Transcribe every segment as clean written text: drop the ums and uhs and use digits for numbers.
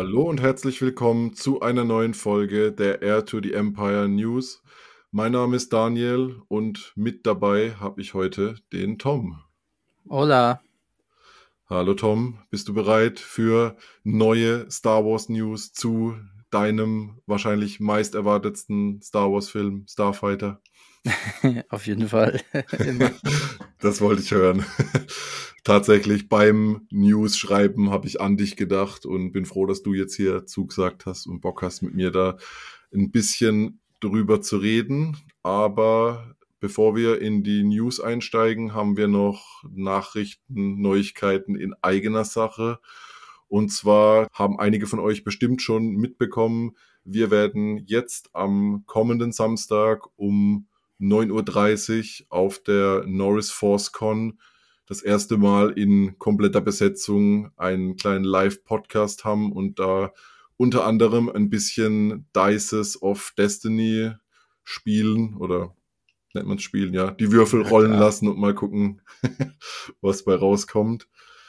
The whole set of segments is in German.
Hallo und herzlich willkommen zu einer neuen Folge der Heir to the Empire News. Mein Name ist Daniel und mit dabei habe ich heute den Tom. Hola. Hallo Tom, bist du bereit für neue Star Wars News zu deinem wahrscheinlich meist erwartetsten Star Wars Film, Starfighter? Auf jeden Fall. Immer. Das wollte ich hören. Tatsächlich beim News-Schreiben habe ich an dich gedacht und bin froh, dass du jetzt hier zugesagt hast und Bock hast, mit mir da ein bisschen drüber zu reden. Aber bevor wir in die News einsteigen, haben wir noch Nachrichten, Neuigkeiten in eigener Sache. Und zwar haben einige von euch bestimmt schon mitbekommen, wir werden jetzt am kommenden Samstag um 9:30 Uhr auf der Norris Force Con das erste Mal in kompletter Besetzung einen kleinen Live-Podcast haben und da unter anderem ein bisschen Dices of Destiny spielen oder nennt man es spielen, ja, die Würfel Ja, rollen klar. lassen und mal gucken, was bei rauskommt.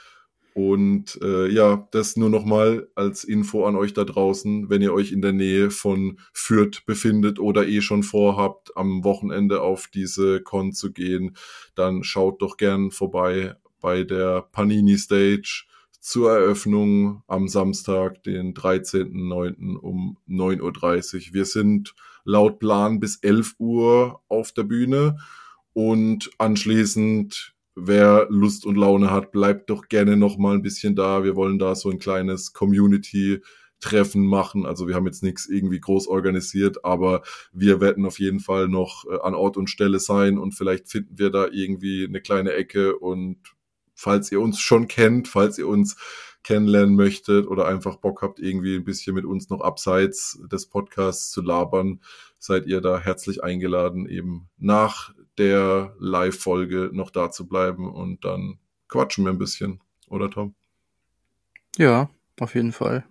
Und ja, das nur nochmal als Info an euch da draußen, wenn ihr euch in der Nähe von Fürth befindet oder schon vorhabt, am Wochenende auf diese Con zu gehen, dann schaut doch gern vorbei bei der Panini Stage zur Eröffnung am Samstag, den 13.09. um 9:30 Uhr. Wir sind laut Plan bis 11 Uhr auf der Bühne und anschließend, wer Lust und Laune hat, bleibt doch gerne noch mal ein bisschen da. Wir wollen da so ein kleines Community-Treffen machen. Also wir haben jetzt nichts irgendwie groß organisiert, aber wir werden auf jeden Fall noch an Ort und Stelle sein und vielleicht finden wir da irgendwie eine kleine Ecke. Und falls ihr uns schon kennt, falls ihr uns kennenlernen möchtet oder einfach Bock habt, irgendwie ein bisschen mit uns noch abseits des Podcasts zu labern, seid ihr da herzlich eingeladen, eben nach der Live-Folge noch da zu bleiben und dann quatschen wir ein bisschen, oder Tom? Ja, auf jeden Fall.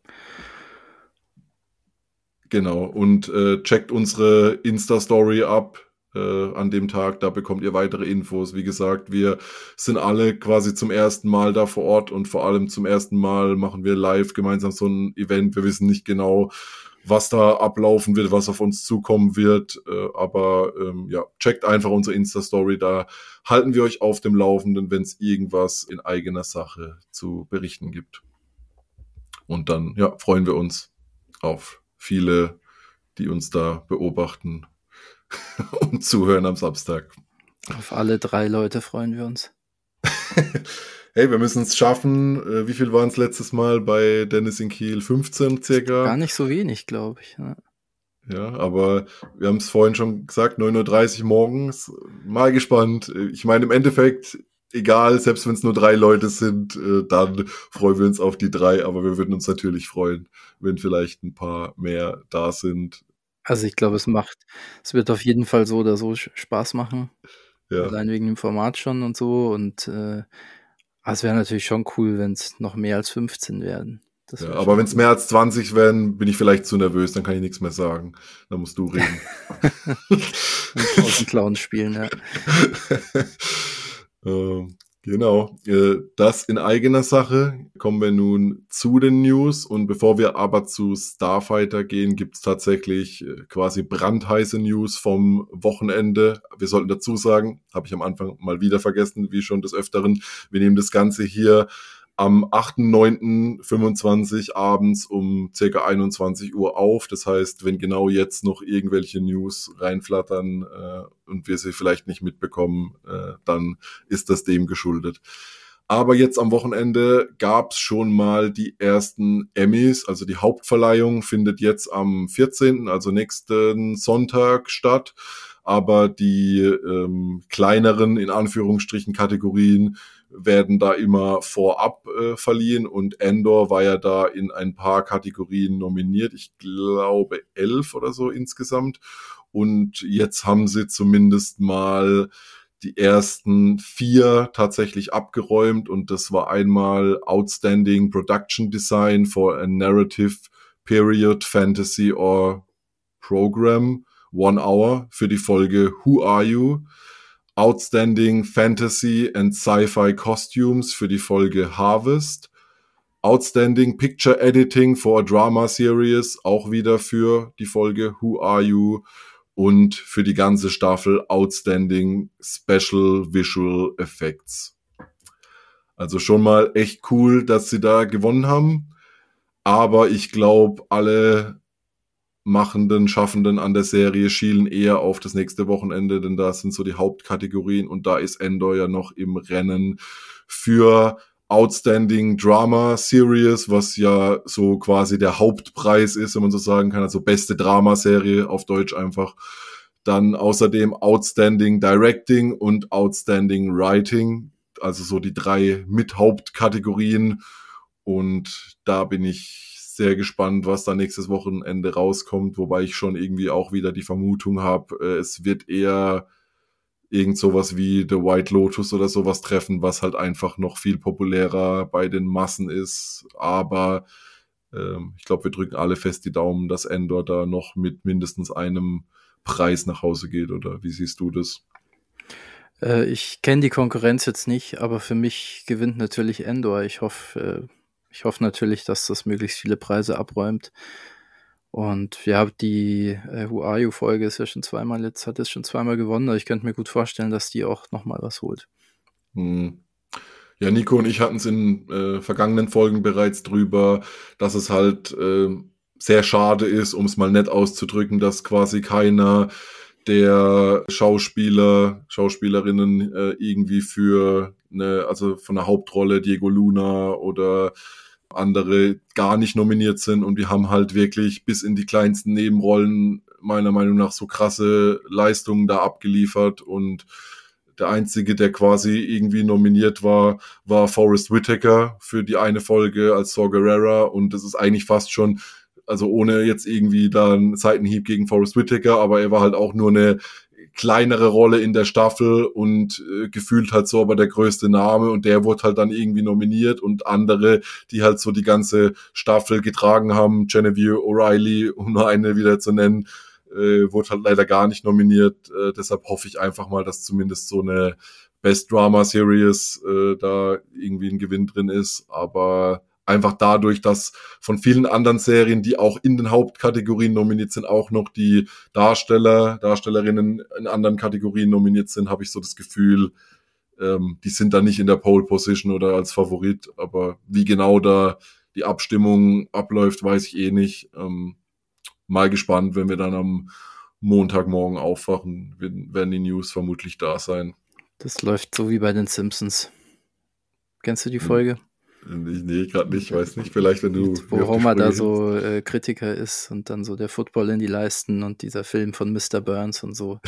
Genau, und checkt unsere Insta-Story ab an dem Tag, da bekommt ihr weitere Infos. Wie gesagt, wir sind alle quasi zum ersten Mal da vor Ort und vor allem zum ersten Mal machen wir live gemeinsam so ein Event. Wir wissen nicht genau, was da ablaufen wird, was auf uns zukommen wird, aber ja, checkt einfach unsere Insta-Story, da halten wir euch auf dem Laufenden, wenn es irgendwas in eigener Sache zu berichten gibt. Und dann, ja, freuen wir uns auf viele, die uns da beobachten und zuhören am Samstag. Auf alle 3 Leute freuen wir uns. Hey, wir müssen es schaffen. Wie viel waren es letztes Mal bei Dennis in Kiel? 15 circa? Gar nicht so wenig, glaube ich. Ne? Ja, aber wir haben es vorhin schon gesagt, 9:30 Uhr morgens. Mal gespannt. Ich meine, im Endeffekt, egal, selbst wenn es nur 3 Leute sind, dann freuen wir uns auf die 3. Aber wir würden uns natürlich freuen, wenn vielleicht ein paar mehr da sind. Also ich glaube, es wird auf jeden Fall so oder so Spaß machen. Ja. Allein wegen dem Format schon und so. Und es wäre natürlich schon cool, wenn es noch mehr als 15 werden. Das Ja, wäre aber schon wenn es cool. mehr als 20 werden, bin ich vielleicht zu nervös, dann kann ich nichts mehr sagen. Dann musst du reden. Und 1000 Clowns spielen, ja. Genau. Das in eigener Sache. Kommen wir nun zu den News. Und bevor wir aber zu Starfighter gehen, gibt's tatsächlich quasi brandheiße News vom Wochenende. Wir sollten dazu sagen, habe ich am Anfang mal wieder vergessen, wie schon des Öfteren, wir nehmen das Ganze hier am 8.9.25 abends um ca. 21 Uhr auf. Das heißt, wenn genau jetzt noch irgendwelche News reinflattern und wir sie vielleicht nicht mitbekommen, dann ist das dem geschuldet. Aber jetzt am Wochenende gab's schon mal die ersten Emmys, also die Hauptverleihung findet jetzt am 14., also nächsten Sonntag statt. Aber die kleineren, in Anführungsstrichen, Kategorien werden da immer vorab verliehen und Andor war ja da in ein paar Kategorien nominiert, ich glaube 11 oder so insgesamt, und jetzt haben sie zumindest mal die ersten 4 tatsächlich abgeräumt und das war einmal Outstanding Production Design for a Narrative Period Fantasy or Program 1 Hour für die Folge Who Are You? Outstanding Fantasy and Sci-Fi Costumes für die Folge Harvest, Outstanding Picture Editing for a Drama Series, auch wieder für die Folge Who Are You? Und für die ganze Staffel Outstanding Special Visual Effects. Also schon mal echt cool, dass sie da gewonnen haben. Aber ich glaube, alle Machenden, Schaffenden an der Serie schielen eher auf das nächste Wochenende, denn da sind so die Hauptkategorien und da ist Andor ja noch im Rennen für Outstanding Drama Series, was ja so quasi der Hauptpreis ist, wenn man so sagen kann, also beste Dramaserie auf Deutsch einfach. Dann außerdem Outstanding Directing und Outstanding Writing, also so die 3 Mit-Hauptkategorien. Und da bin ich sehr gespannt, was da nächstes Wochenende rauskommt, wobei ich schon irgendwie auch wieder die Vermutung habe, es wird eher irgend sowas wie The White Lotus oder sowas treffen, was halt einfach noch viel populärer bei den Massen ist. Aber ich glaube, wir drücken alle fest die Daumen, dass Andor da noch mit mindestens einem Preis nach Hause geht, oder wie siehst du das? Ich kenne die Konkurrenz jetzt nicht, aber für mich gewinnt natürlich Endor. Ich hoffe natürlich, dass das möglichst viele Preise abräumt. Und ja, die Who Are You Folge ist ja schon zweimal hat es schon zweimal gewonnen. Also ich könnte mir gut vorstellen, dass die auch nochmal was holt. Ja, Nico und ich hatten es in vergangenen Folgen bereits drüber, dass es halt sehr schade ist, um es mal nett auszudrücken, dass quasi keiner der Schauspielerinnen irgendwie für also von der Hauptrolle Diego Luna oder andere gar nicht nominiert sind, und wir haben halt wirklich bis in die kleinsten Nebenrollen meiner Meinung nach so krasse Leistungen da abgeliefert, und der einzige, der quasi irgendwie nominiert war Forest Whitaker für die eine Folge als Saw Gerrera, und das ist eigentlich fast schon, also ohne jetzt irgendwie da einen Seitenhieb gegen Forest Whitaker, aber er war halt auch nur eine kleinere Rolle in der Staffel und gefühlt halt so aber der größte Name, und der wurde halt dann irgendwie nominiert, und andere, die halt so die ganze Staffel getragen haben, Genevieve O'Reilly, um nur eine wieder zu nennen, wurde halt leider gar nicht nominiert. Deshalb hoffe ich einfach mal, dass zumindest so eine Best Drama Series da irgendwie ein Gewinn drin ist, aber einfach dadurch, dass von vielen anderen Serien, die auch in den Hauptkategorien nominiert sind, auch noch die Darstellerinnen in anderen Kategorien nominiert sind, habe ich so das Gefühl, die sind da nicht in der Pole Position oder als Favorit. Aber wie genau da die Abstimmung abläuft, weiß ich eh nicht. Mal gespannt, wenn wir dann am Montagmorgen aufwachen, werden die News vermutlich da sein. Das läuft so wie bei den Simpsons. Kennst du die Folge? Nee, gerade nicht, weiß nicht, vielleicht wenn du... Wo Homer da so Kritiker ist und dann so der Football in die Leisten und dieser Film von Mr. Burns und so.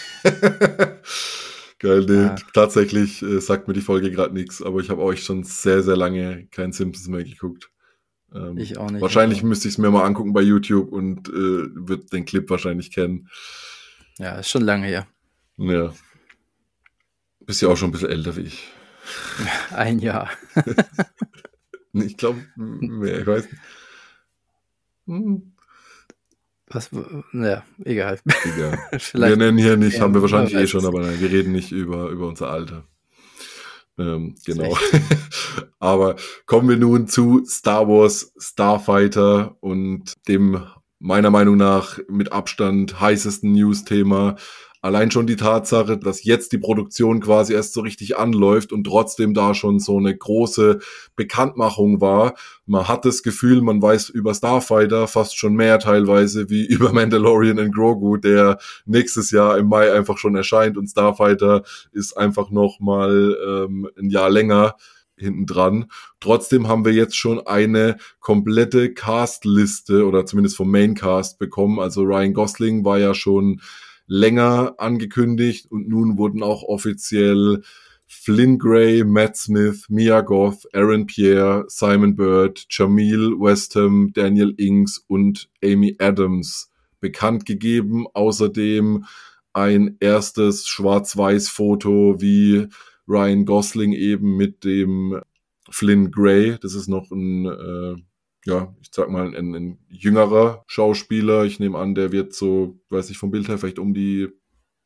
Geil, nee, ja. Tatsächlich sagt mir die Folge gerade nichts, aber ich habe euch schon sehr, sehr lange kein Simpsons mehr geguckt. Ich auch nicht. Wahrscheinlich müsste ich es mir mal angucken bei YouTube und wird den Clip wahrscheinlich kennen. Ja, ist schon lange her. Ja. Bist ja auch schon ein bisschen älter wie ich. Ein Jahr. Ich glaube, mehr, ich weiß nicht. Was? Naja, egal. Wir nennen hier nicht, haben wir wahrscheinlich eh schon, aber nein, wir reden nicht über unser Alter. Genau. Aber kommen wir nun zu Star Wars Starfighter und dem meiner Meinung nach mit Abstand heißesten News-Thema. Allein schon die Tatsache, dass jetzt die Produktion quasi erst so richtig anläuft und trotzdem da schon so eine große Bekanntmachung war. Man hat das Gefühl, man weiß über Starfighter fast schon mehr teilweise wie über Mandalorian und Grogu, der nächstes Jahr im Mai einfach schon erscheint, und Starfighter ist einfach noch mal ein Jahr länger hinten dran. Trotzdem haben wir jetzt schon eine komplette Castliste oder zumindest vom Maincast bekommen. Also Ryan Gosling war ja schon länger angekündigt, und nun wurden auch offiziell Flynn Gray, Matt Smith, Mia Goth, Aaron Pierre, Simon Bird, Jamil Westham, Daniel Inks und Amy Adams bekannt gegeben. Außerdem ein erstes Schwarz-Weiß-Foto, wie Ryan Gosling eben mit dem Flynn Gray, das ist noch ein ich sag mal, ein jüngerer Schauspieler. Ich nehme an, der wird so, weiß nicht, vom Bild her vielleicht um die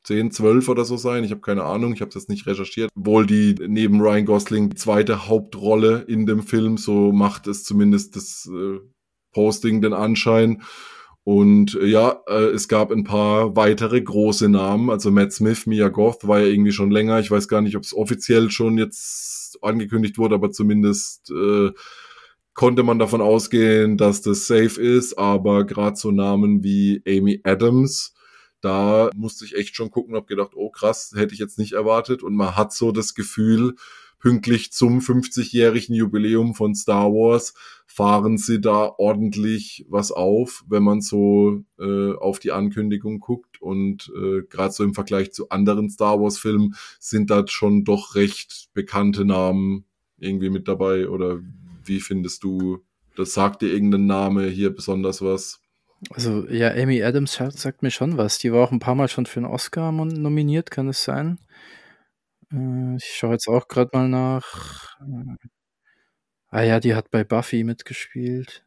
10, 12 oder so sein. Ich habe keine Ahnung, ich habe das nicht recherchiert. Wohl die neben Ryan Gosling die zweite Hauptrolle in dem Film, so macht es zumindest das Posting den Anschein. Und ja, es gab ein paar weitere große Namen, also Matt Smith, Mia Goth war ja irgendwie schon länger. Ich weiß gar nicht, ob es offiziell schon jetzt angekündigt wurde, aber zumindest konnte man davon ausgehen, dass das safe ist. Aber gerade so Namen wie Amy Adams, da musste ich echt schon gucken, habe gedacht, oh krass, hätte ich jetzt nicht erwartet. Und man hat so das Gefühl, pünktlich zum 50-jährigen Jubiläum von Star Wars fahren sie da ordentlich was auf, wenn man so auf die Ankündigung guckt. Und gerade so im Vergleich zu anderen Star Wars-Filmen sind da schon doch recht bekannte Namen irgendwie mit dabei. Oder wie findest du, das sagt dir irgendein Name hier besonders was? Also, ja, Amy Adams sagt mir schon was. Die war auch ein paar Mal schon für einen Oscar nominiert, kann es sein? Ich schaue jetzt auch gerade mal nach. Ah ja, die hat bei Buffy mitgespielt.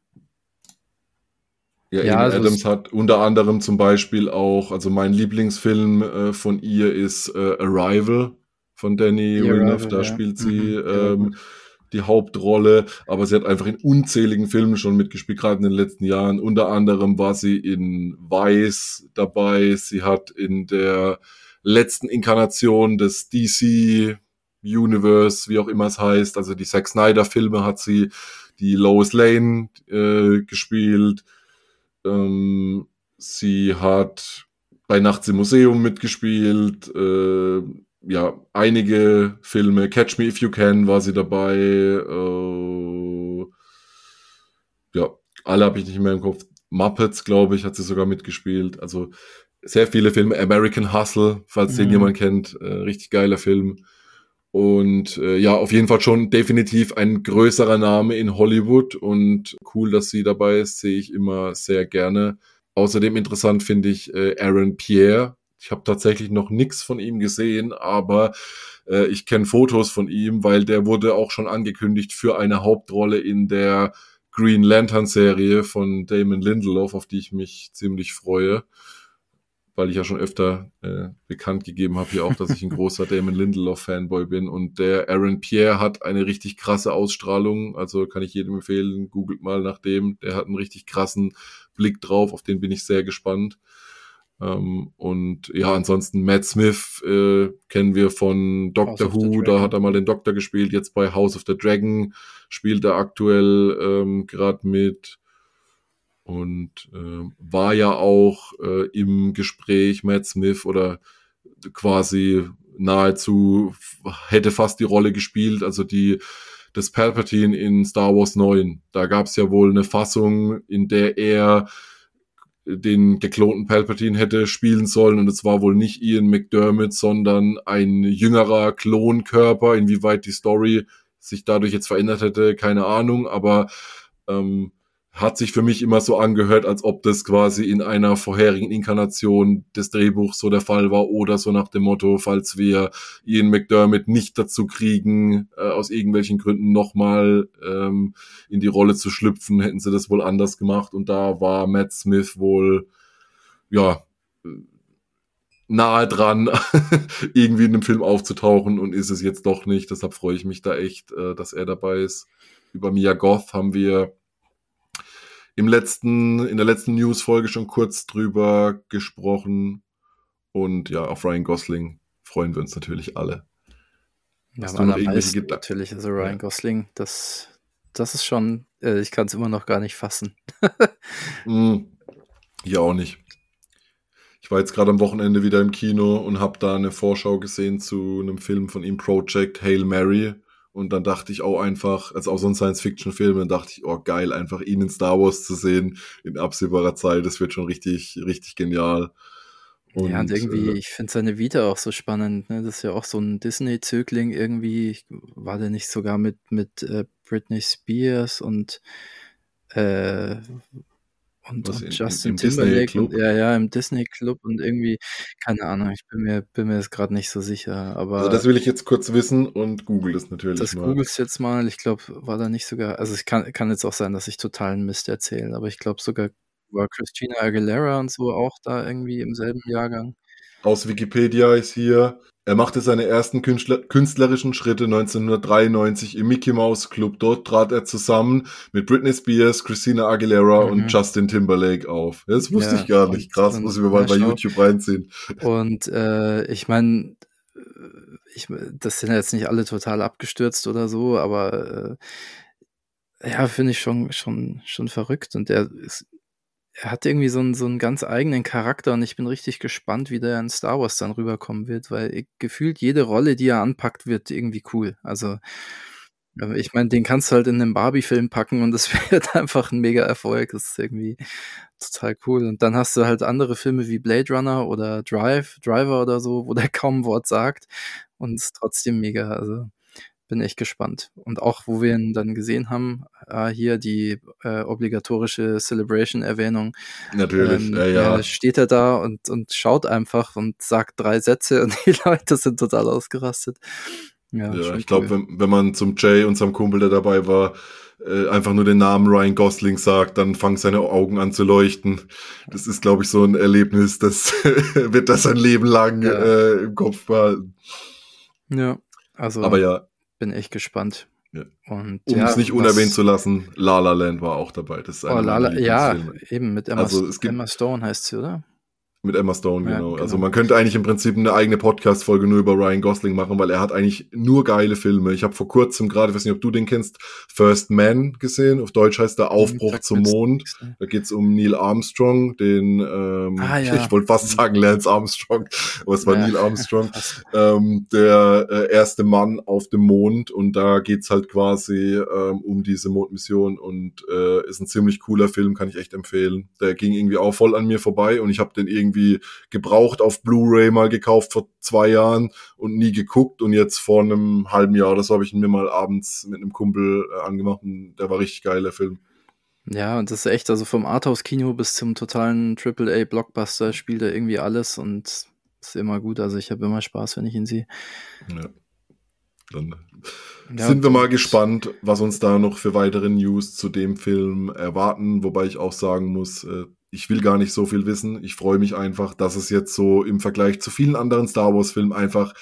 Ja, Ja, Amy also Adams hat unter anderem zum Beispiel auch, also mein Lieblingsfilm von ihr ist Arrival von Denis The Villeneuve. Arrival, Da ja. spielt sie Der war gut. die Hauptrolle, aber sie hat einfach in unzähligen Filmen schon mitgespielt, gerade in den letzten Jahren. Unter anderem war sie in Vice dabei. Sie hat in der letzten Inkarnation des DC Universe, wie auch immer es heißt, also die Zack Snyder Filme, hat sie die Lois Lane gespielt. Sie hat bei Nachts im Museum mitgespielt. Ja, einige Filme. Catch Me If You Can war sie dabei. Ja, alle habe ich nicht mehr im Kopf. Muppets, glaube ich, hat sie sogar mitgespielt. Also sehr viele Filme. American Hustle, falls den Mhm. jemand kennt. Richtig geiler Film. Und ja, auf jeden Fall schon definitiv ein größerer Name in Hollywood und cool, dass sie dabei ist, sehe ich immer sehr gerne. Außerdem interessant finde ich Aaron Pierre. Ich habe tatsächlich noch nichts von ihm gesehen, aber ich kenne Fotos von ihm, weil der wurde auch schon angekündigt für eine Hauptrolle in der Green Lantern Serie von Damon Lindelof, auf die ich mich ziemlich freue, weil ich ja schon öfter bekannt gegeben habe hier auch, dass ich ein großer Damon Lindelof-Fanboy bin. Und der Aaron Pierre hat eine richtig krasse Ausstrahlung. Also kann ich jedem empfehlen, googelt mal nach dem. Der hat einen richtig krassen Blick drauf, auf den bin ich sehr gespannt. Und ja, ansonsten Matt Smith kennen wir von House Doctor of the Who, da hat Dragon. er mal den Doktor gespielt. Jetzt bei House of the Dragon spielt er aktuell gerade mit. Und war ja auch im Gespräch Matt Smith oder quasi nahezu hätte fast die Rolle gespielt, also die des Palpatine in Star Wars 9. Da gab es ja wohl eine Fassung, in der er den geklonten Palpatine hätte spielen sollen und es war wohl nicht Ian McDermott, sondern ein jüngerer Klonkörper. Inwieweit die Story sich dadurch jetzt verändert hätte, keine Ahnung, aber hat sich für mich immer so angehört, als ob das quasi in einer vorherigen Inkarnation des Drehbuchs so der Fall war oder so nach dem Motto, falls wir Ian McDermott nicht dazu kriegen, aus irgendwelchen Gründen nochmal in die Rolle zu schlüpfen, hätten sie das wohl anders gemacht und da war Matt Smith wohl, ja, nahe dran, irgendwie in einem Film aufzutauchen und ist es jetzt doch nicht. Deshalb freue ich mich da echt, dass er dabei ist. Über Mia Goth haben wir in der letzten News-Folge schon kurz drüber gesprochen. Und ja, auf Ryan Gosling freuen wir uns natürlich alle. Ja, am Hast du noch irgendwelche allermeisten Gedanken? natürlich. Also Ja. Ryan Gosling, das ist schon, ich kann es immer noch gar nicht fassen. Ich auch nicht. Ich war jetzt gerade am Wochenende wieder im Kino und habe da eine Vorschau gesehen zu einem Film von ihm, Project Hail Mary. Und dann dachte ich auch einfach, also auch so ein Science-Fiction-Film, dann dachte ich, oh geil, einfach ihn in Star Wars zu sehen in absehbarer Zeit, das wird schon richtig, richtig genial. Ja, und Und irgendwie, ich finde seine Vita auch so spannend, ne? Das ist ja auch so ein Disney-Zögling irgendwie. War der nicht sogar mit Britney Spears äh, was und Justin im Disney Timberlake und Club. ja, im Disney Club und irgendwie, keine Ahnung, ich bin mir jetzt gerade nicht so sicher, Also aber das will ich jetzt kurz wissen und google das natürlich das mal. googelst jetzt mal. Ich glaube, war da nicht sogar, also es kann jetzt auch sein, dass ich totalen Mist erzähle, aber ich glaube sogar war Christina Aguilera und so auch da irgendwie im selben Jahrgang. Aus Wikipedia ist hier, er machte seine ersten künstlerischen Schritte 1993 im Mickey Mouse Club. Dort trat er zusammen mit Britney Spears, Christina Aguilera und Mhm. Justin Timberlake auf. Das wusste ich Ja, gar nicht. Krass, muss ich mir mal na bei schau. YouTube reinziehen. Und ich meine, das sind ja jetzt nicht alle total abgestürzt oder so, aber ja, finde ich schon verrückt. Und er hat irgendwie so einen ganz eigenen Charakter und ich bin richtig gespannt, wie der in Star Wars dann rüberkommen wird, weil gefühlt jede Rolle, die er anpackt, wird irgendwie cool. Also, ich meine, den kannst du halt in 'nen Barbie-Film packen und das wird einfach 'n Mega-Erfolg. Das ist irgendwie total cool. Und dann hast du halt andere Filme wie Blade Runner oder Driver oder so, wo der kaum 'n Wort sagt und ist trotzdem mega. Also, bin echt gespannt. Und auch, wo wir ihn dann gesehen haben, hier die, obligatorische Celebration-Erwähnung, Natürlich, ja. steht er da und schaut einfach und sagt 3 Sätze und die Leute sind total ausgerastet. Ja, Ja, schon ich glaube, cool. wenn man zum Jay, unserem Kumpel, der dabei war, einfach nur den Namen Ryan Gosling sagt, dann fangen seine Augen an zu leuchten. Das ist, glaube ich, so ein Erlebnis, das wird das sein Leben lang Ja, im Kopf behalten. ja, Aber also, ja, bin echt gespannt. ja. Und Um es ja, nicht unerwähnt zu lassen, La La Land war auch dabei. Das ist einer meiner Lala, ja, Lieblingsfilme. eben mit Also es gibt Emma Stone heißt sie, oder? Mit Emma Stone, Ja, genau. Also genau. man könnte eigentlich im Prinzip eine eigene Podcast-Folge nur über Ryan Gosling machen, weil er hat eigentlich nur geile Filme. Ich habe vor kurzem gerade, ich weiß nicht, ob du den kennst, First Man gesehen. Auf Deutsch heißt der Aufbruch Sagt zum mir jetzt Mond. nix, ne. Da geht's um Neil Armstrong, den, Ja. ich wollte fast Mhm. sagen Lance Armstrong, aber es war Ja, Neil Armstrong, fast. der erste Mann auf dem Mond. Und da geht's halt quasi um diese Mondmission und ist ein ziemlich cooler Film, kann ich echt empfehlen. Der ging irgendwie auch voll an mir vorbei und ich habe den irgendwie gebraucht auf Blu-ray mal gekauft vor 2 Jahren und nie geguckt und jetzt vor einem halben Jahr oder so habe ich ihn mir mal abends mit einem Kumpel angemacht und der war richtig geil, der Film. Ja, und das ist echt, also vom Arthouse-Kino bis zum totalen Triple-A-Blockbuster spielt er irgendwie alles und ist immer gut. Also, ich habe immer Spaß, wenn ich ihn sehe. Ja, dann Ja, sind wir und mal gespannt, was uns da noch für weitere News zu dem Film erwarten, wobei ich auch sagen muss, ich will gar nicht so viel wissen. Ich freue mich einfach, dass es jetzt so im Vergleich zu vielen anderen Star Wars-Filmen einfach,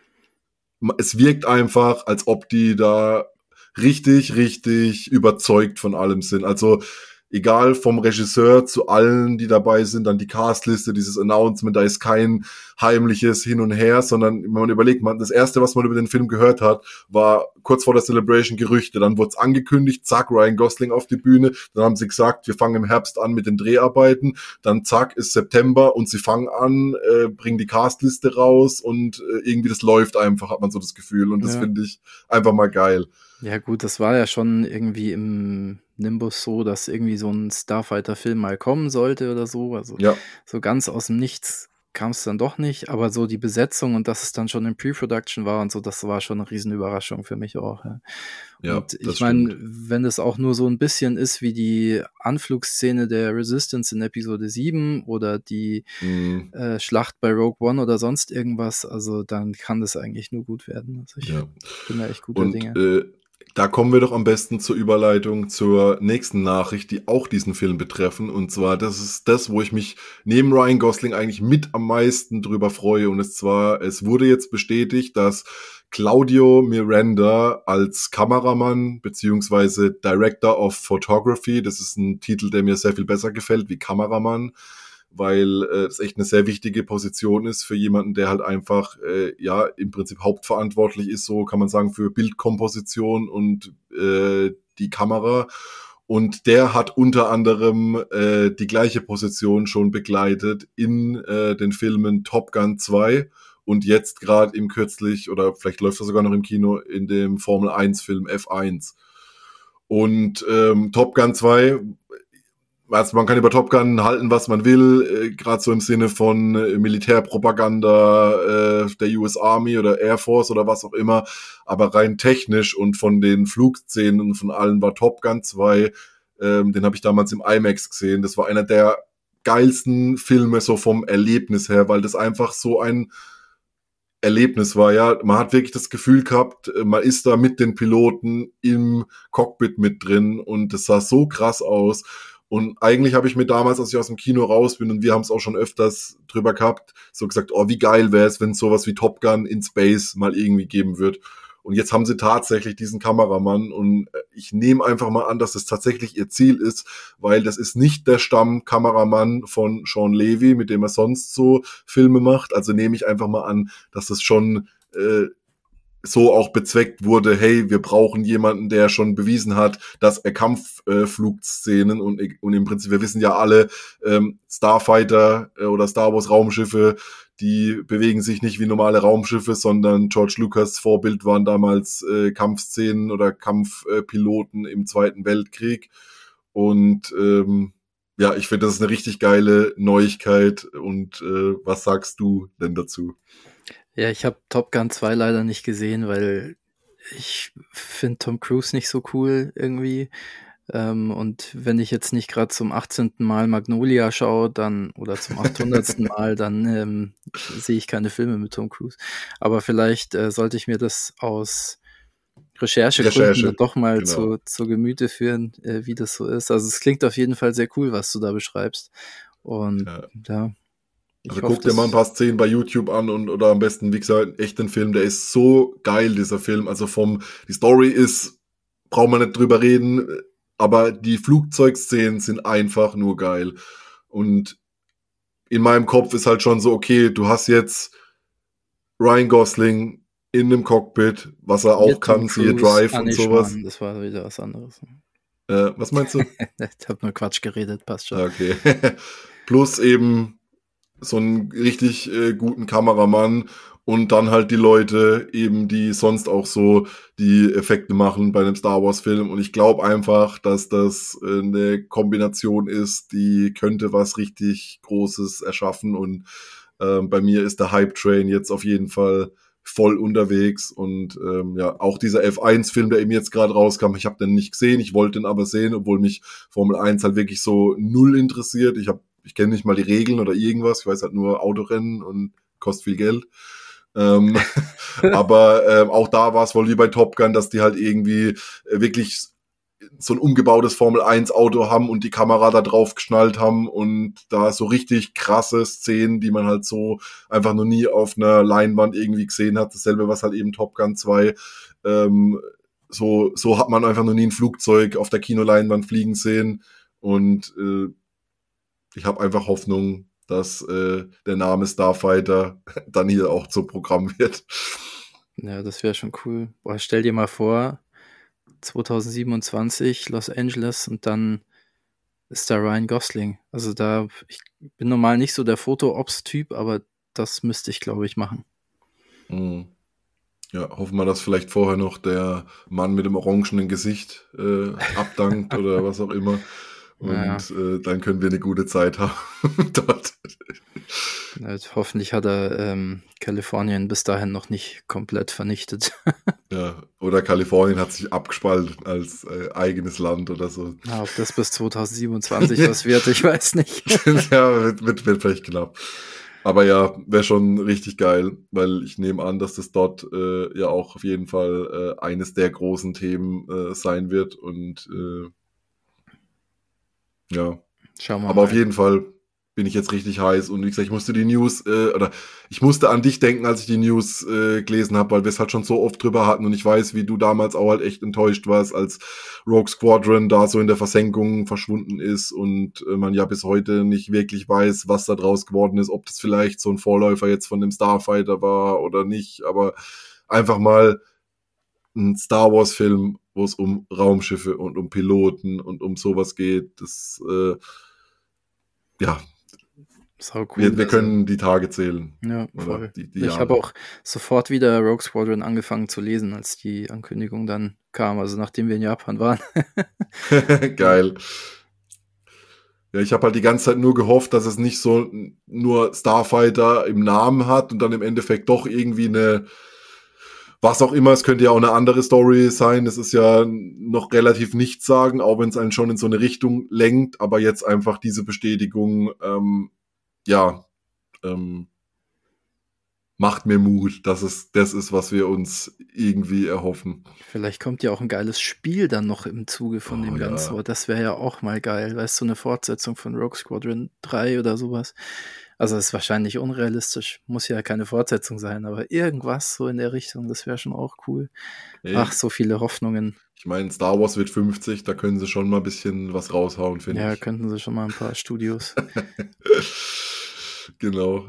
es wirkt einfach, als ob die da richtig, richtig überzeugt von allem sind. Also egal vom Regisseur zu allen, die dabei sind, dann die Castliste, dieses Announcement, da ist kein heimliches Hin und Her, sondern wenn man überlegt, das erste, was man über den Film gehört hat, war kurz vor der Celebration Gerüchte. Dann wurde es angekündigt, zack, Ryan Gosling auf die Bühne. Dann haben sie gesagt, wir fangen im Herbst an mit den Dreharbeiten. Dann zack, ist September und sie fangen an, bringen die Castliste raus und irgendwie das läuft einfach, hat man so das Gefühl. Und das ja. finde ich einfach mal geil. Ja gut, das war ja schon irgendwie im Nimbus so, dass irgendwie so 'n Starfighter-Film mal kommen sollte oder so. Also, Ja, so ganz aus'm Nichts kam's dann doch nicht, aber so die Besetzung und dass es dann schon in Pre-Production war und so, das war schon 'ne Riesenüberraschung für mich auch, ja. ja, Und das ich meine, stimmt. wenn es auch nur so 'n bisschen ist wie die Anflugsszene der Resistance in Episode 7 oder die, Mhm. Schlacht bei Rogue One oder sonst irgendwas, also, dann kann das eigentlich nur gut werden. Also, ich Ja. bin da echt guter Und Dinge. da kommen wir doch am besten zur Überleitung zur nächsten Nachricht, die auch diesen Film betreffen. Und zwar, das ist das, wo ich mich neben Ryan Gosling eigentlich mit am meisten drüber freue. Und es wurde jetzt bestätigt, dass Claudio Miranda als Kameramann beziehungsweise Director of Photography, das ist ein Titel, der mir sehr viel besser gefällt wie Kameramann, weil es echt eine sehr wichtige Position ist für jemanden, der halt einfach ja im Prinzip hauptverantwortlich ist, so kann man sagen, für Bildkomposition und die Kamera. Und der hat unter anderem die gleiche Position schon begleitet in den Filmen Top Gun 2 und jetzt gerade im kürzlich, oder vielleicht läuft das sogar noch im Kino, in dem Formel 1 Film F1. Und Top Gun 2, also man kann über Top Gun halten, was man will, gerade so im Sinne von Militärpropaganda der US Army oder Air Force oder was auch immer, aber rein technisch und von den Flugszenen und von allen war Top Gun 2, den habe ich damals im IMAX gesehen, das war einer der geilsten Filme so vom Erlebnis her, weil das einfach so ein Erlebnis war, ja. Man hat wirklich das Gefühl gehabt, man ist da mit den Piloten im Cockpit mit drin und das sah so krass aus. Und eigentlich habe ich mir damals, als ich aus dem Kino raus bin, und wir haben es auch schon öfters drüber gehabt, so gesagt, oh, wie geil wäre es, wenn es sowas wie Top Gun in Space mal irgendwie geben wird. Und jetzt haben sie tatsächlich diesen Kameramann und ich nehme einfach mal an, dass das tatsächlich ihr Ziel ist, weil das ist nicht der Stammkameramann von Sean Levy, mit dem er sonst so Filme macht. Also nehme ich einfach mal an, dass das schon so auch bezweckt wurde, hey, wir brauchen jemanden, der schon bewiesen hat, dass er Kampfflugszenen und im Prinzip, wir wissen ja alle, Starfighter oder Star Wars Raumschiffe, die bewegen sich nicht wie normale Raumschiffe, sondern George Lucas Vorbild waren damals Kampfszenen oder Kampfpiloten im Zweiten Weltkrieg. Und ja, ich finde, das ist eine richtig geile Neuigkeit. Und was sagst du denn dazu? Ja, ich habe Top Gun 2 leider nicht gesehen, weil ich finde Tom Cruise nicht so cool irgendwie. Und wenn ich jetzt nicht gerade zum 18. Mal Magnolia schaue, dann oder zum 800. Mal, dann sehe ich keine Filme mit Tom Cruise. Aber vielleicht sollte ich mir das aus Recherchegründen dann doch mal genau. zu Gemüte führen, wie das so ist. Also es klingt auf jeden Fall sehr cool, was du da beschreibst. Und Ja. ja, Also ich hoffe, guck dir mal ein paar Szenen bei YouTube an oder am besten, wie gesagt, echt den Film, der ist so geil, dieser Film. Also die Story ist, braucht man nicht drüber reden, aber die Flugzeugszenen sind einfach nur geil. Und in meinem Kopf ist halt schon so, okay, du hast jetzt Ryan Gosling in einem Cockpit, was er auch mit Tom kann, siehe Cruise, Drive und nicht sowas. Mann, das war wieder was anderes. Was meinst du? Ich habe nur Quatsch geredet, passt schon. Okay. Plus eben so einen richtig guten Kameramann und dann halt die Leute eben, die sonst auch so die Effekte machen bei einem Star Wars Film. Und ich glaube einfach, dass das eine Kombination ist, die könnte was richtig Großes erschaffen. Und bei mir ist der Hype Train jetzt auf jeden Fall voll unterwegs und ja, auch dieser F1-Film, der eben jetzt gerade rauskam, ich habe den nicht gesehen, ich wollte den aber sehen, obwohl mich Formel 1 halt wirklich so null interessiert. Ich kenne nicht mal die Regeln oder irgendwas, ich weiß halt nur Autorennen und kostet viel Geld. Ähm, aber auch da war es wohl wie bei Top Gun, dass die halt irgendwie wirklich so ein umgebautes Formel-1-Auto haben und die Kamera da drauf geschnallt haben und da so richtig krasse Szenen, die man halt so einfach noch nie auf einer Leinwand irgendwie gesehen hat. Dasselbe, was halt eben Top Gun 2. So hat man einfach noch nie ein Flugzeug auf der Kinoleinwand fliegen sehen und ich habe einfach Hoffnung, dass der Name Starfighter dann hier auch zum Programm wird. Ja, das wäre schon cool. Boah, stell dir mal vor, 2027 Los Angeles und dann ist da Ryan Gosling. Also ich bin normal nicht so der Foto-Ops-Typ, aber das müsste ich, glaube ich, machen. Mhm. Ja, hoffen wir, dass vielleicht vorher noch der Mann mit dem orangenen Gesicht abdankt oder was auch immer. Naja, Und dann können wir eine gute Zeit haben dort. hoffentlich hat er Kalifornien bis dahin noch nicht komplett vernichtet. Ja, oder Kalifornien hat sich abgespalten als eigenes Land oder so. Na, ob das bis 2027 was wird, ich weiß nicht. Ja, wird vielleicht knapp. Aber ja, wäre schon richtig geil, weil ich nehme an, dass das dort ja auch auf jeden Fall eines der großen Themen sein wird. Und ja, Schauen wir aber auf mal. jeden Fall bin ich jetzt richtig heiß. Und wie gesagt, ich musste die News, oder ich musste an dich denken, als ich die News gelesen habe, weil wir es halt schon so oft drüber hatten. Und ich weiß, wie du damals auch halt echt enttäuscht warst, als Rogue Squadron da so in der Versenkung verschwunden ist und man ja bis heute nicht wirklich weiß, was da draus geworden ist, ob das vielleicht so ein Vorläufer jetzt von dem Starfighter war oder nicht. Aber einfach mal ein Star Wars-Film, wo es um Raumschiffe und um Piloten und um sowas geht, das ja, Sau cool. wir können die Tage zählen. Ja, Oder voll. die Ich habe Jahre. auch sofort wieder Rogue Squadron angefangen zu lesen, als die Ankündigung dann kam, also nachdem wir in Japan waren. Geil. Ja, ich habe halt die ganze Zeit nur gehofft, dass es nicht so nur Starfighter im Namen hat und dann im Endeffekt doch irgendwie was auch immer, es könnte ja auch eine andere Story sein, das ist ja noch relativ nichts sagen, auch wenn es einen schon in so eine Richtung lenkt, aber jetzt einfach diese Bestätigung, ja, ähm, macht mir Mut, dass es das ist, was wir uns irgendwie erhoffen. Vielleicht kommt ja auch ein geiles Spiel dann noch im Zuge von Oh dem Ganzen, ja. aber das wäre ja auch mal geil, weißt du, eine Fortsetzung von Rogue Squadron 3 oder sowas. Also, ist wahrscheinlich unrealistisch, muss ja keine Fortsetzung sein, aber irgendwas so in der Richtung, das wäre schon auch cool. Ach, Hey, so viele Hoffnungen. ich meine, Star Wars wird 50, da können sie schon mal ein bisschen was raushauen, finde Ja, ich. könnten sie schon mal ein paar Studios. Genau.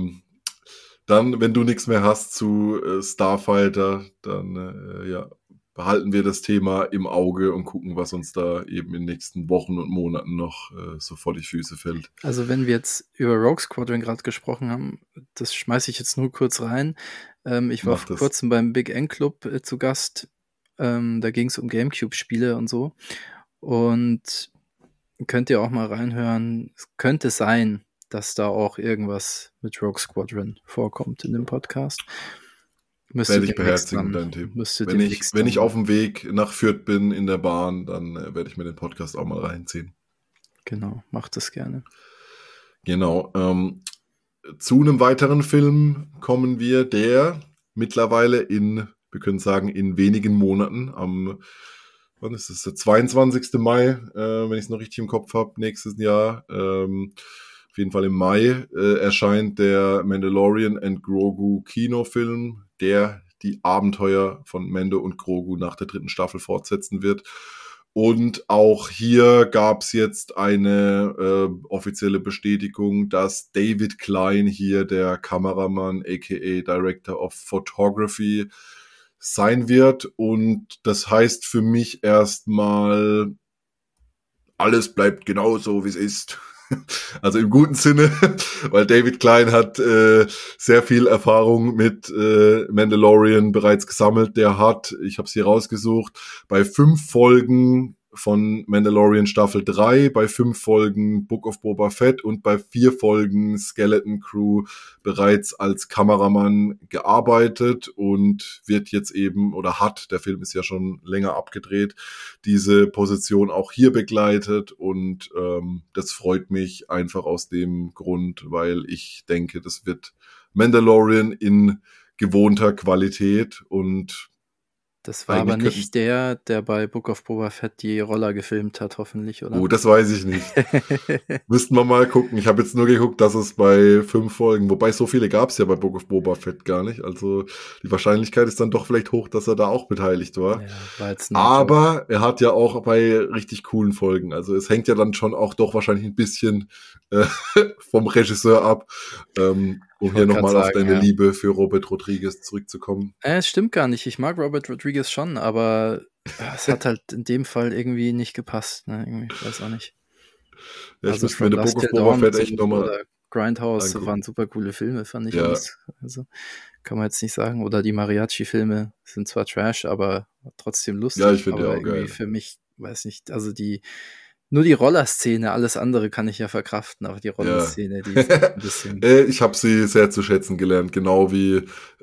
Dann, wenn du nichts mehr hast zu Starfighter, dann ja, behalten wir das Thema im Auge und gucken, was uns da eben in den nächsten Wochen und Monaten noch so vor die Füße fällt. Also, wenn wir jetzt über Rogue Squadron gerade gesprochen haben, das schmeiße ich jetzt nur kurz rein. Ich war Mach vor das. kurzem beim Big N Club zu Gast. Da ging es um GameCube-Spiele und so. Und könnt ihr auch mal reinhören. Es könnte sein, dass da auch irgendwas mit Rogue Squadron vorkommt in dem Podcast. Werde ich beherzigen, dein Tipp. Müsste Wenn demnächst ich dann, auf dem Weg nach Fürth bin in der Bahn, dann werde ich mir den Podcast auch mal reinziehen. genau, macht das gerne. Genau. Zu einem weiteren Film kommen wir, der mittlerweile wir können sagen, in wenigen Monaten, wann ist es, der 22. Mai, wenn ich es noch richtig im Kopf habe, nächstes Jahr, auf jeden Fall im Mai, erscheint der Mandalorian and Grogu Kinofilm, der die Abenteuer von Mando und Grogu nach der 3. Staffel fortsetzen wird. Und auch hier gab es jetzt eine offizielle Bestätigung, dass David Klein hier der Kameramann aka Director of Photography sein wird. Und das heißt für mich erstmal, alles bleibt genauso, wie es ist. Also im guten Sinne, weil David Klein hat sehr viel Erfahrung mit Mandalorian bereits gesammelt. Der hat, ich habe es hier rausgesucht, bei 5 Folgen von Mandalorian Staffel 3, bei 5 Folgen Book of Boba Fett und bei 4 Folgen Skeleton Crew bereits als Kameramann gearbeitet und wird jetzt eben, oder hat, der Film ist ja schon länger abgedreht, diese Position auch hier begleitet und das freut mich einfach aus dem Grund, weil ich denke, das wird Mandalorian in gewohnter Qualität und Das war aber nicht der bei Book of Boba Fett die Roller gefilmt hat, hoffentlich, oder? Oh, das weiß ich nicht. Müssten wir mal gucken. Ich habe jetzt nur geguckt, dass es bei 5 Folgen, wobei so viele gab es ja bei Book of Boba Fett gar nicht. Also die Wahrscheinlichkeit ist dann doch vielleicht hoch, dass er da auch beteiligt war. Ja, war jetzt Aber er hat ja auch bei richtig coolen Folgen. Also es hängt ja dann schon auch doch wahrscheinlich ein bisschen vom Regisseur ab, um hier nochmal auf deine Liebe für Robert Rodriguez zurückzukommen. Es stimmt gar nicht. Ich mag Robert Rodriguez schon, aber es hat halt in dem Fall irgendwie nicht gepasst. Ne? Irgendwie, ich weiß auch nicht. Ja, ich müsste mir eine Book of Boba Fett echt nochmal Grindhouse waren super coole Filme, fand ich. Ja. Also kann man jetzt nicht sagen. Oder die Mariachi-Filme sind zwar Trash, aber trotzdem lustig. Ja, ich finde die auch irgendwie geil. Für mich, weiß nicht, also nur die Rollerszene, alles andere kann ich ja verkraften, aber die Rollerszene, die ist ein bisschen... Ich habe sie sehr zu schätzen gelernt, genau wie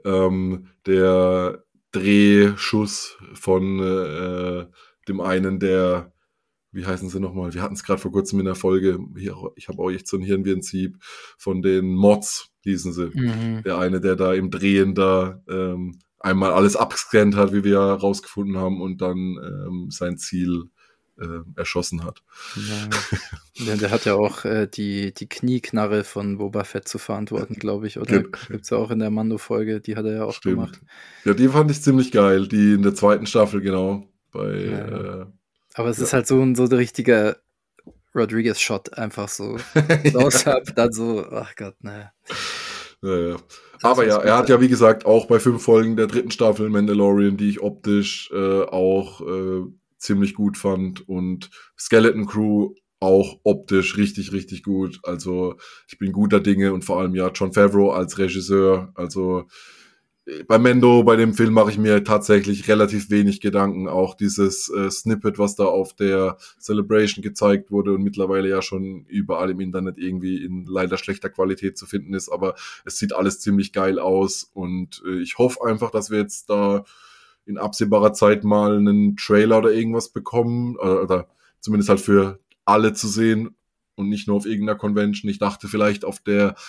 der Drehschuss von dem einen der, wie heißen sie nochmal? Wir hatten es gerade vor kurzem in der Folge, ich habe auch echt so ein Hirn wie ein Sieb, von den Mods hießen sie. Mhm. Der eine, der da im Drehen da einmal alles abgescannt hat, wie wir rausgefunden haben, und dann sein Ziel erschossen hat. Ja, der hat ja auch die Knieknarre von Boba Fett zu verantworten, glaube ich, oder? Gibt's ja auch in der Mando-Folge, die hat er ja auch gemacht. Ja, die fand ich ziemlich geil, die in der 2. Staffel, genau. Aber es ist halt so ein richtiger Rodriguez-Shot, einfach so Close-Up, dann so, ach Gott, ne. Ja. Aber ja, er hat ja, wie gesagt, auch bei 5 Folgen der 3. Staffel Mandalorian, die ich optisch auch ziemlich gut fand, und Skeleton Crew auch optisch richtig, richtig gut. Also ich bin guter Dinge, und vor allem ja Jon Favreau als Regisseur. Also bei Mando, bei dem Film mache ich mir tatsächlich relativ wenig Gedanken. Auch dieses Snippet, was da auf der Celebration gezeigt wurde und mittlerweile ja schon überall im Internet irgendwie in leider schlechter Qualität zu finden ist. Aber es sieht alles ziemlich geil aus, und ich hoffe einfach, dass wir jetzt da in absehbarer Zeit mal einen Trailer oder irgendwas bekommen, oder zumindest halt für alle zu sehen und nicht nur auf irgendeiner Convention. Ich dachte vielleicht auf der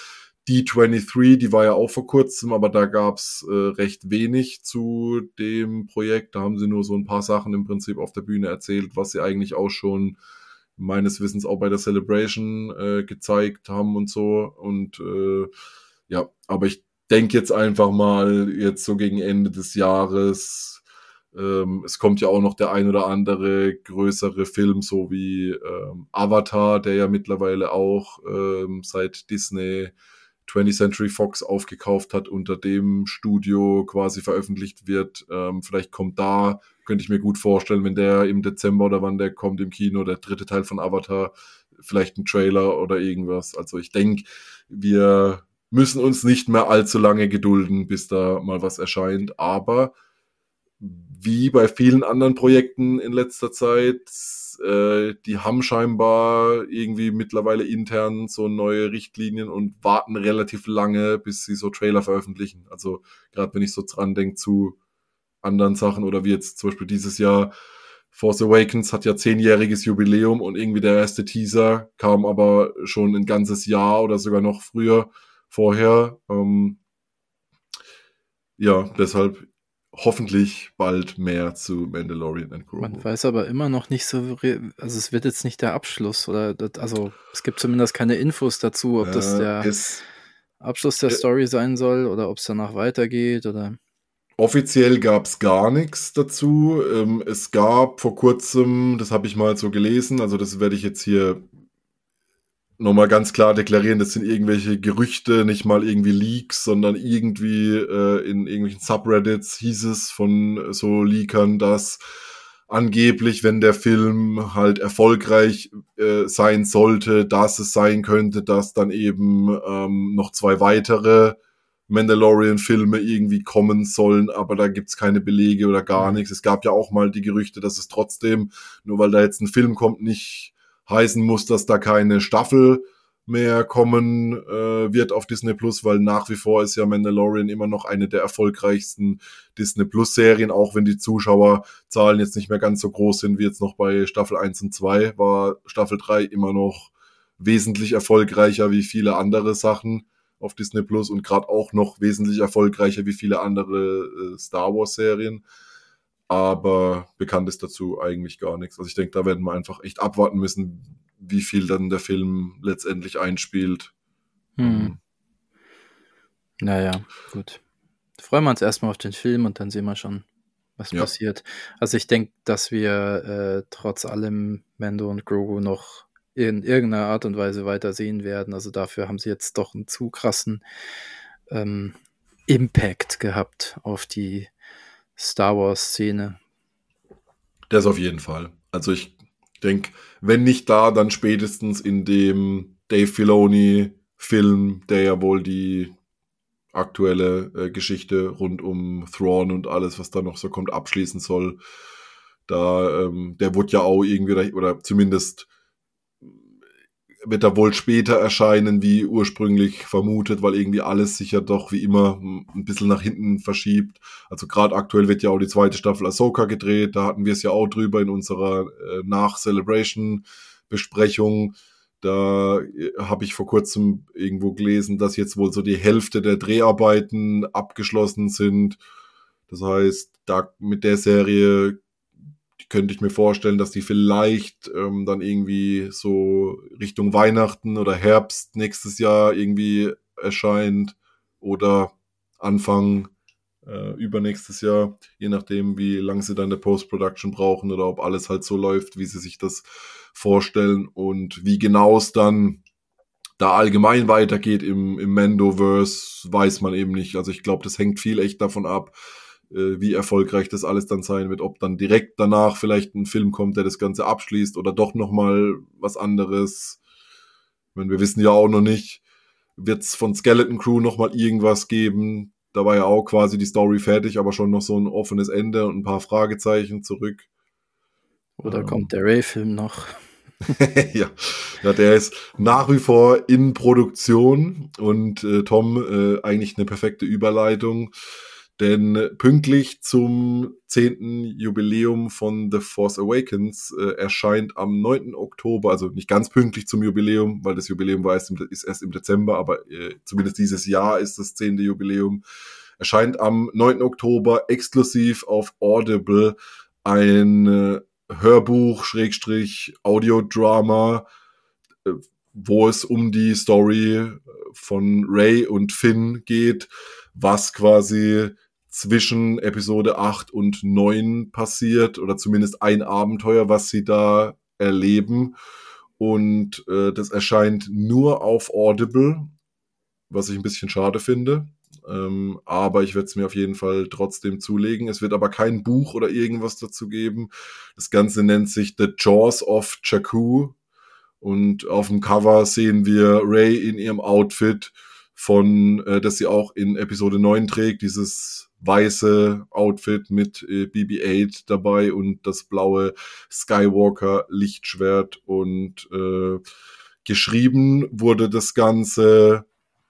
D23, die war ja auch vor kurzem, aber da gab's recht wenig zu dem Projekt. Da haben sie nur so ein paar Sachen im Prinzip auf der Bühne erzählt, was sie eigentlich auch schon meines Wissens auch bei der Celebration gezeigt haben und so. Und ja, aber ich denke jetzt einfach mal, jetzt so gegen Ende des Jahres, es kommt ja auch noch der ein oder andere größere Film, so wie Avatar, der ja mittlerweile auch seit Disney 20th Century Fox aufgekauft hat, unter dem Studio quasi veröffentlicht wird. Vielleicht kommt da, könnte ich mir gut vorstellen, wenn der im Dezember oder wann der kommt im Kino, der dritte Teil von Avatar, vielleicht ein Trailer oder irgendwas. Also ich denke, wir müssen uns nicht mehr allzu lange gedulden, bis da mal was erscheint. Aber wie bei vielen anderen Projekten in letzter Zeit, die haben scheinbar irgendwie mittlerweile intern so neue Richtlinien und warten relativ lange, bis sie so Trailer veröffentlichen. Also gerade wenn ich so dran denke zu anderen Sachen oder wie jetzt zum Beispiel dieses Jahr Force Awakens hat ja 10-jähriges Jubiläum und irgendwie der erste Teaser kam aber schon ein ganzes Jahr oder sogar noch früher vorher. Ja, deshalb hoffentlich bald mehr zu Mandalorian and Grogu. Man weiß aber immer noch nicht so, also es wird jetzt nicht der Abschluss oder also es gibt zumindest keine Infos dazu, ob das der Abschluss der Story sein soll oder ob es danach weitergeht oder. Offiziell gab es gar nichts dazu. Es gab vor kurzem, das habe ich mal so gelesen, also das werde ich jetzt hier nochmal ganz klar deklarieren, das sind irgendwelche Gerüchte, nicht mal irgendwie Leaks, sondern irgendwie in irgendwelchen Subreddits hieß es von so Leakern, dass angeblich, wenn der Film halt erfolgreich sein sollte, dass es sein könnte, dass dann eben noch 2 weitere Mandalorian-Filme irgendwie kommen sollen, aber da gibt's keine Belege oder gar nichts. Es gab ja auch mal die Gerüchte, dass es trotzdem, nur weil da jetzt ein Film kommt, nicht heißen muss, dass da keine Staffel mehr kommen wird auf Disney Plus, weil nach wie vor ist ja Mandalorian immer noch eine der erfolgreichsten Disney Plus Serien, auch wenn die Zuschauerzahlen jetzt nicht mehr ganz so groß sind wie jetzt noch bei Staffel 1 und 2, war Staffel 3 immer noch wesentlich erfolgreicher wie viele andere Sachen auf Disney Plus und gerade auch noch wesentlich erfolgreicher wie viele andere Star Wars Serien. Aber bekannt ist dazu eigentlich gar nichts. Also ich denke, da werden wir einfach echt abwarten müssen, wie viel dann der Film letztendlich einspielt. Naja, gut. Freuen wir uns erstmal auf den Film und dann sehen wir schon, was passiert. Also ich denke, dass wir trotz allem Mando und Grogu noch in irgendeiner Art und Weise weiter sehen werden. Also dafür haben sie jetzt doch einen zu krassen Impact gehabt auf die Star Wars-Szene. Das auf jeden Fall. Also ich denke, wenn nicht da, dann spätestens in dem Dave Filoni-Film, der ja wohl die aktuelle Geschichte rund um Thrawn und alles, was da noch so kommt, abschließen soll. Da, der wird ja auch irgendwie, oder zumindest wird er wohl später erscheinen, wie ursprünglich vermutet, weil irgendwie alles sich ja doch wie immer ein bisschen nach hinten verschiebt. Also gerade aktuell wird ja auch die zweite Staffel Ahsoka gedreht, da hatten wir es ja auch drüber in unserer Nach-Celebration-Besprechung. Da habe ich vor kurzem irgendwo gelesen, dass jetzt wohl so die Hälfte der Dreharbeiten abgeschlossen sind. Das heißt, da mit der Serie könnte ich mir vorstellen, dass die vielleicht dann irgendwie so Richtung Weihnachten oder Herbst nächstes Jahr irgendwie erscheint oder Anfang übernächstes Jahr, je nachdem, wie lange sie dann der Post-Production brauchen oder ob alles halt so läuft, wie sie sich das vorstellen und wie genau es dann da allgemein weitergeht im Mandoverse, weiß man eben nicht. Also ich glaube, das hängt viel echt davon ab, wie erfolgreich das alles dann sein wird, ob dann direkt danach vielleicht ein Film kommt, der das Ganze abschließt oder doch nochmal was anderes. Ich meine, wir wissen ja auch noch nicht, wird es von Skeleton Crew nochmal irgendwas geben? Da war ja auch quasi die Story fertig, aber schon noch so ein offenes Ende und ein paar Fragezeichen zurück. Oder kommt der Ray-Film noch? Ja, der ist nach wie vor in Produktion und Tom, eigentlich eine perfekte Überleitung. denn pünktlich zum 10. Jubiläum von The Force Awakens erscheint am 9. Oktober, also nicht ganz pünktlich zum Jubiläum, weil das Jubiläum ist erst im Dezember, aber zumindest dieses Jahr ist das 10. Jubiläum, erscheint am 9. Oktober exklusiv auf Audible ein Hörbuch, Audiodrama, wo es um die Story von Rey und Finn geht, was quasi zwischen Episode 8 und 9 passiert, oder zumindest ein Abenteuer, was sie da erleben. Und das erscheint nur auf Audible, was ich ein bisschen schade finde. Aber ich werde es mir auf jeden Fall trotzdem zulegen. Es wird aber kein Buch oder irgendwas dazu geben. Das Ganze nennt sich The Jaws of Jakku. Und auf dem Cover sehen wir Rey in ihrem Outfit das sie auch in Episode 9 trägt, dieses weiße Outfit mit BB-8 dabei und das blaue Skywalker-Lichtschwert. Und geschrieben wurde das Ganze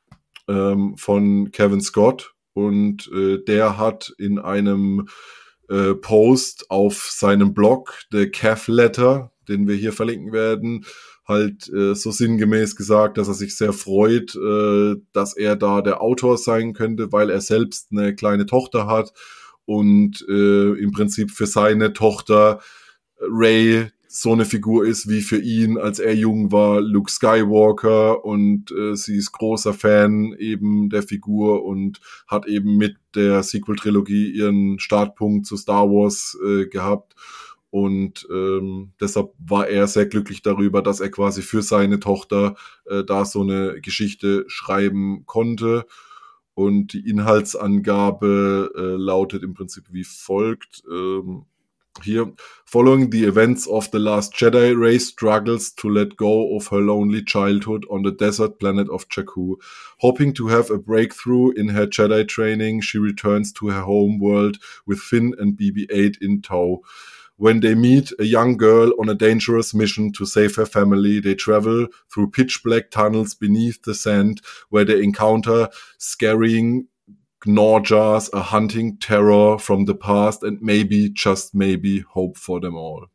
von Kevin Scott, und der hat in einem Post auf seinem Blog, The Cav Letter, den wir hier verlinken werden, halt so sinngemäß gesagt, dass er sich sehr freut, dass er da der Autor sein könnte, weil er selbst eine kleine Tochter hat und im Prinzip für seine Tochter Rey so eine Figur ist wie für ihn, als er jung war, Luke Skywalker, und sie ist großer Fan eben der Figur und hat eben mit der Sequel-Trilogie ihren Startpunkt zu Star Wars gehabt. Und deshalb war er sehr glücklich darüber, dass er quasi für seine Tochter da so eine Geschichte schreiben konnte. Und die Inhaltsangabe lautet im Prinzip wie folgt. Here, following the events of The Last Jedi, Rey struggles to let go of her lonely childhood on the desert planet of Jakku. Hoping to have a breakthrough in her Jedi training, she returns to her home world with Finn and BB-8 in tow. When they meet a young girl on a dangerous mission to save her family, they travel through pitch-black tunnels beneath the sand, where they encounter scaring Gnawjars, a hunting terror from the past, and maybe, just maybe, hope for them all.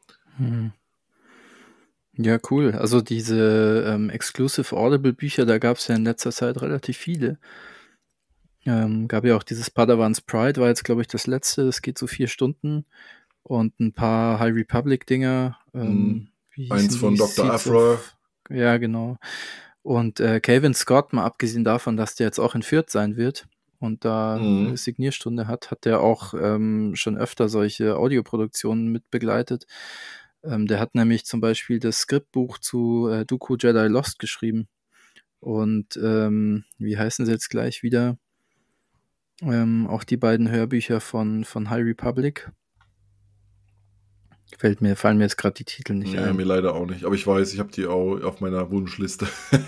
Ja, cool. Also diese Exclusive Audible-Bücher, da gab es ja in letzter Zeit relativ viele. Gab ja auch dieses Padawan's Pride, war jetzt, glaube ich, das letzte. Das geht so 4 Stunden. Und ein paar High Republic-Dinger. Eins von Dr. Aphra. Ja, genau. Und Kevin Scott, mal abgesehen davon, dass der jetzt auch in Fürth sein wird und da eine Signierstunde hat der auch schon öfter solche Audioproduktionen mit begleitet. Der hat nämlich zum Beispiel das Skriptbuch zu Dooku Jedi Lost geschrieben. Und wie heißen sie jetzt gleich wieder? Auch die beiden Hörbücher von High Republic. Fallen mir jetzt gerade die Titel nicht ein. Ja, mir leider auch nicht. Aber ich weiß, ich habe die auch auf meiner Wunschliste.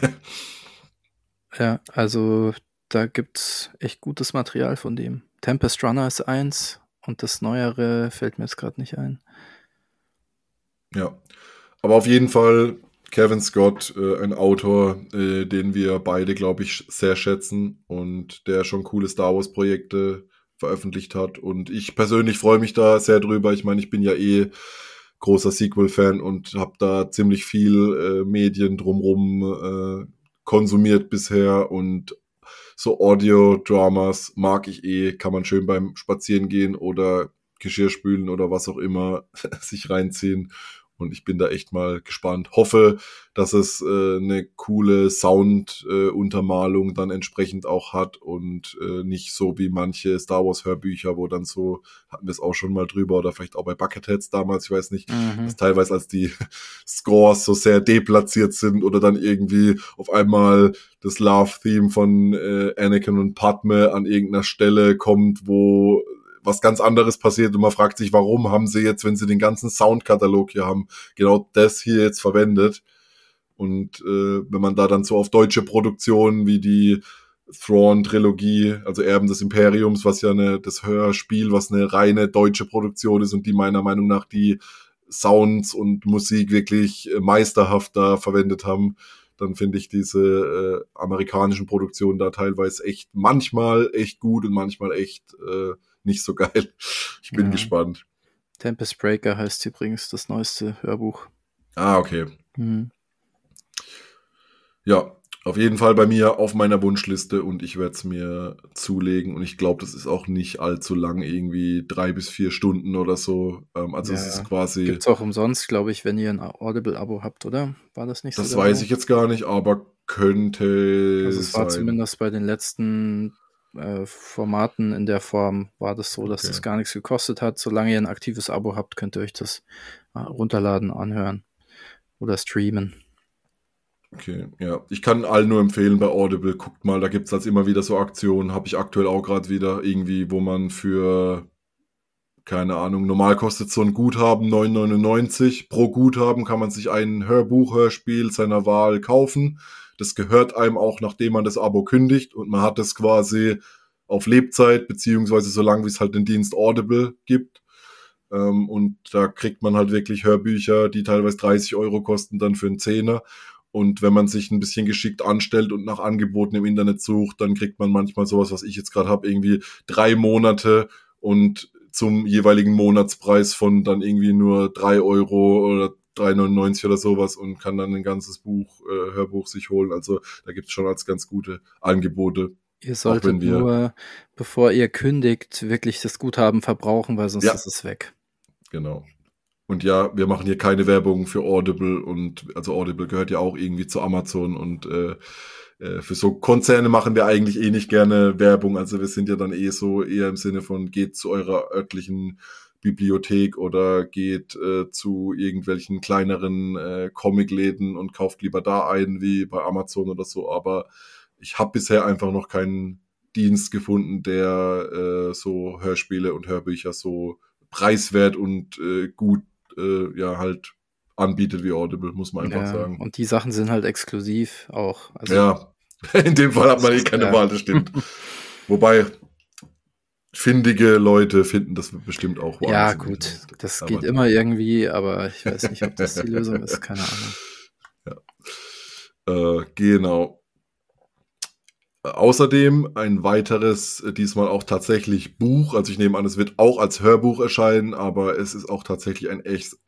Ja, also da gibt's echt gutes Material von dem. Tempest Runner ist 1 und das Neuere fällt mir jetzt gerade nicht ein. Ja, aber auf jeden Fall Kevin Scott, ein Autor, den wir beide, glaube ich, sehr schätzen und der schon coole Star Wars Projekte veröffentlicht hat. Und ich persönlich freue mich da sehr drüber. Ich meine, ich bin ja großer Sequel-Fan und habe da ziemlich viel Medien drumrum konsumiert bisher, und so Audio-Dramas mag ich kann man schön beim Spazierengehen oder Geschirrspülen oder was auch immer sich reinziehen. Und ich bin da echt mal gespannt. Hoffe, dass es eine coole Sound-Untermalung dann entsprechend auch hat und nicht so wie manche Star Wars-Hörbücher, wo dann so, hatten wir es auch schon mal drüber, oder vielleicht auch bei Bucketheads damals, ich weiß nicht, dass teilweise als die Scores so sehr deplatziert sind oder dann irgendwie auf einmal das Love-Theme von Anakin und Padme an irgendeiner Stelle kommt, wo was ganz anderes passiert und man fragt sich, warum haben sie jetzt, wenn sie den ganzen Soundkatalog hier haben, genau das hier jetzt verwendet. Und wenn man da dann so auf deutsche Produktionen wie die Thrawn-Trilogie, also Erben des Imperiums, was ja das Hörspiel, was eine reine deutsche Produktion ist und die meiner Meinung nach die Sounds und Musik wirklich meisterhaft da verwendet haben, dann finde ich diese amerikanischen Produktionen da teilweise manchmal echt gut und manchmal echt nicht so geil. Ich bin gespannt. Tempest Breaker heißt übrigens das neueste Hörbuch. Ah, okay. Ja, auf jeden Fall bei mir auf meiner Wunschliste und ich werde es mir zulegen und ich glaube, das ist auch nicht allzu lang, irgendwie 3 bis 4 Stunden oder so. Also es ist quasi... Gibt's auch umsonst, glaube ich, wenn ihr ein Audible-Abo habt, oder? War das nicht so? Das weiß ich jetzt gar nicht, aber könnte Also es war sein. zumindest bei den letzten Formaten in der Form war das so, dass das gar nichts gekostet hat. Solange ihr ein aktives Abo habt, könnt ihr euch das runterladen, anhören oder streamen. Okay, ja. Ich kann allen nur empfehlen bei Audible, guckt mal, da gibt es halt immer wieder so Aktionen, habe ich aktuell auch gerade wieder irgendwie, wo man für, keine Ahnung, normal kostet so ein Guthaben 9,99. Pro Guthaben kann man sich ein Hörspiel seiner Wahl kaufen. Das gehört einem auch, nachdem man das Abo kündigt und man hat das quasi auf Lebzeit, beziehungsweise so lange, wie es halt den Dienst Audible gibt. Und da kriegt man halt wirklich Hörbücher, die teilweise 30 Euro kosten, dann für einen Zehner. Und wenn man sich ein bisschen geschickt anstellt und nach Angeboten im Internet sucht, dann kriegt man manchmal sowas, was ich jetzt gerade habe, irgendwie 3 Monate und zum jeweiligen Monatspreis von dann irgendwie nur 3 Euro oder 3,99 oder sowas und kann dann ein ganzes Hörbuch sich holen. Also da gibt es schon als ganz gute Angebote. Ihr solltet nur, bevor ihr kündigt, wirklich das Guthaben verbrauchen, weil sonst ist es weg. Genau. Und ja, wir machen hier keine Werbung für Audible also Audible gehört ja auch irgendwie zu Amazon und für so Konzerne machen wir eigentlich nicht gerne Werbung. Also wir sind ja dann eher im Sinne von geht zu eurer örtlichen Bibliothek oder geht zu irgendwelchen kleineren Comicläden und kauft lieber da ein, wie bei Amazon oder so. Aber ich habe bisher einfach noch keinen Dienst gefunden, der so Hörspiele und Hörbücher so preiswert und gut halt anbietet wie Audible, muss man einfach sagen. Und die Sachen sind halt exklusiv auch. Also ja, in dem Fall hat man keine Wahl, das stimmt. Wobei findige Leute finden das bestimmt auch woanders. Ja, gut, das geht immer irgendwie, aber ich weiß nicht, ob das die Lösung ist, keine Ahnung. Genau. Außerdem ein weiteres, diesmal auch tatsächlich Buch. Also ich nehme an, es wird auch als Hörbuch erscheinen, aber es ist auch tatsächlich ein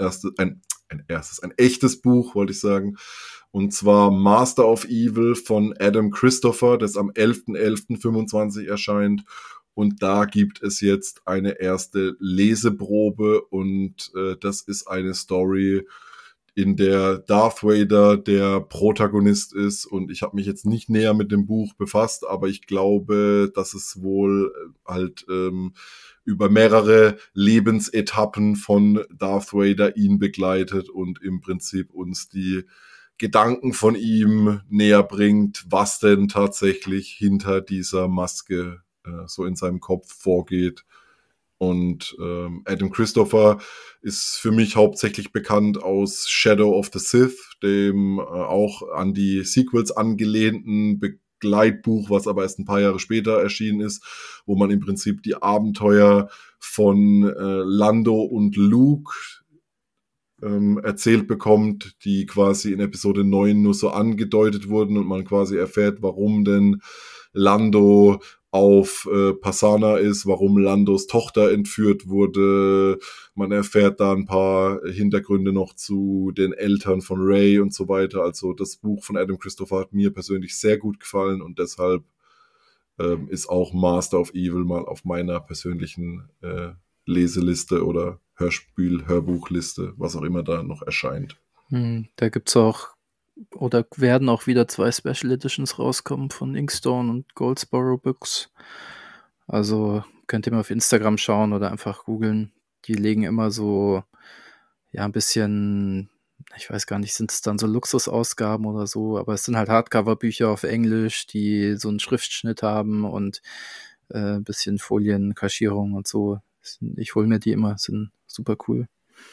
echtes Buch, wollte ich sagen. Und zwar Master of Evil von Adam Christopher, das am 11.11.25 erscheint. Und da gibt es jetzt eine erste Leseprobe und das ist eine Story, in der Darth Vader der Protagonist ist und ich habe mich jetzt nicht näher mit dem Buch befasst, aber ich glaube, dass es wohl halt über mehrere Lebensetappen von Darth Vader ihn begleitet und im Prinzip uns die Gedanken von ihm näher bringt, was denn tatsächlich hinter dieser Maske so in seinem Kopf vorgeht. Und Adam Christopher ist für mich hauptsächlich bekannt aus Shadow of the Sith, dem auch an die Sequels angelehnten Begleitbuch, was aber erst ein paar Jahre später erschienen ist, wo man im Prinzip die Abenteuer von Lando und Luke erzählt bekommt, die quasi in Episode 9 nur so angedeutet wurden und man quasi erfährt, warum denn Lando auf Pasaana ist, warum Landos Tochter entführt wurde. Man erfährt da ein paar Hintergründe noch zu den Eltern von Rey und so weiter. Also das Buch von Adam Christopher hat mir persönlich sehr gut gefallen und deshalb ist auch Master of Evil mal auf meiner persönlichen Leseliste oder Hörbuchliste, was auch immer da noch erscheint. Da gibt's auch oder werden auch wieder 2 Special Editions rauskommen von Inkstone und Goldsboro Books. Also könnt ihr mal auf Instagram schauen oder einfach googeln. Die legen immer so, ein bisschen, ich weiß gar nicht, sind es dann so Luxusausgaben oder so, aber es sind halt Hardcover-Bücher auf Englisch, die so einen Schriftschnitt haben und ein bisschen Folienkaschierung und so. Ich hole mir die immer, sind super cool.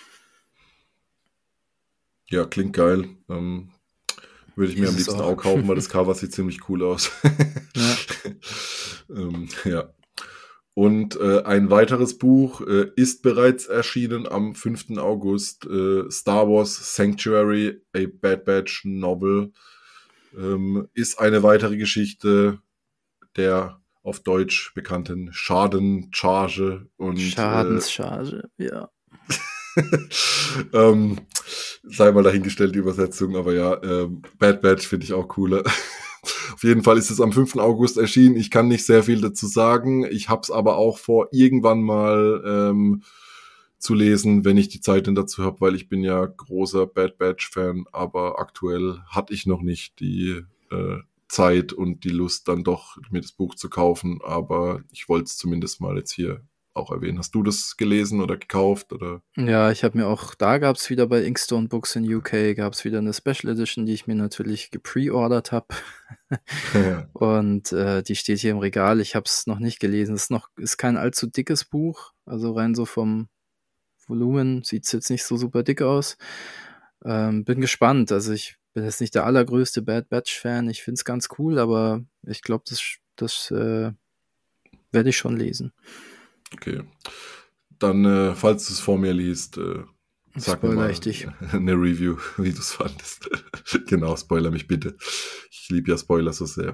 Ja, klingt geil. Würde ich mir am liebsten auch kaufen, weil das Cover sieht ziemlich cool aus. Ja. Und ein weiteres Buch ist bereits erschienen am 5. August. Star Wars Sanctuary, a Bad Batch Novel. ist eine weitere Geschichte der auf Deutsch bekannten Schadencharge und Schadenscharge, ja. sei mal dahingestellt, die Übersetzung, aber ja, Bad Batch finde ich auch cooler. Auf jeden Fall ist es am 5. August erschienen. Ich kann nicht sehr viel dazu sagen. Ich habe es aber auch vor, irgendwann mal zu lesen, wenn ich die Zeit denn dazu habe, weil ich bin ja großer Bad Batch-Fan, aber aktuell hatte ich noch nicht die Zeit und die Lust, dann doch mir das Buch zu kaufen. Aber ich wollte es zumindest mal jetzt hier auch erwähnen. Hast du das gelesen oder gekauft? Oder? Ja, ich habe mir auch, da gab es wieder bei Inkstone Books in UK, gab es wieder eine Special Edition, die ich mir natürlich gepreordert habe. Und die steht hier im Regal. Ich habe es noch nicht gelesen. Es ist kein allzu dickes Buch. Also rein so vom Volumen sieht es jetzt nicht so super dick aus. Bin gespannt. Also ich bin jetzt nicht der allergrößte Bad Batch-Fan. Ich finde es ganz cool, aber ich glaube, das werde ich schon lesen. Okay. Dann, falls du es vor mir liest, sag mir mal eine Review, wie du es fandest. Genau, spoiler mich bitte. Ich liebe ja Spoiler so sehr.